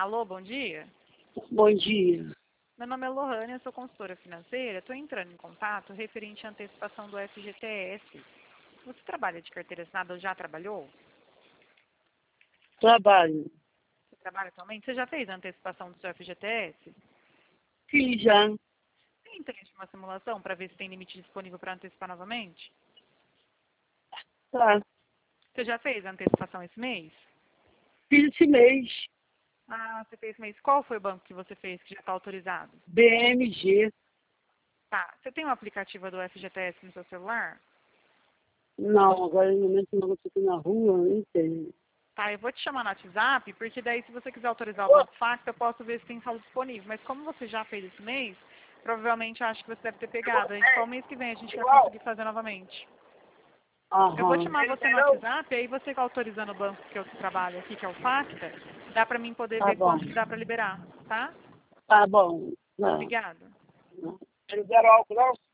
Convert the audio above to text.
Alô, bom dia. Bom dia. Meu nome é Lohane, eu sou consultora financeira. Estou entrando em contato referente à antecipação do FGTS. Você trabalha de carteira assinada ou já trabalhou? Trabalho. Você trabalha atualmente? Você já fez a antecipação do seu FGTS? Fiz já. Tem interesse em uma simulação para ver se tem limite disponível para antecipar novamente? Tá. Você já fez a antecipação esse mês? Fiz esse mês. Ah, você fez esse mês. Qual foi o banco que você fez que já está autorizado? BMG. Tá. Você tem um aplicativo do FGTS no seu celular? Não, agora no momento não, eu estou aqui na rua, não tenho. Tá, eu vou te chamar no WhatsApp, porque daí se você quiser autorizar o Banco Facta, eu posso ver se tem saldo disponível. Mas como você já fez esse mês, provavelmente eu acho que você deve ter pegado. Aí só o mês que vem a gente vai conseguir fazer novamente. Eu vou Aham. chamar você no WhatsApp, aí você autorizando o banco que eu trabalho aqui, que é o Facta, dá pra mim poder Tá ver bom. quanto que dá pra liberar, tá? Tá bom. Não. Obrigada. Não. Eles deram álcool, não?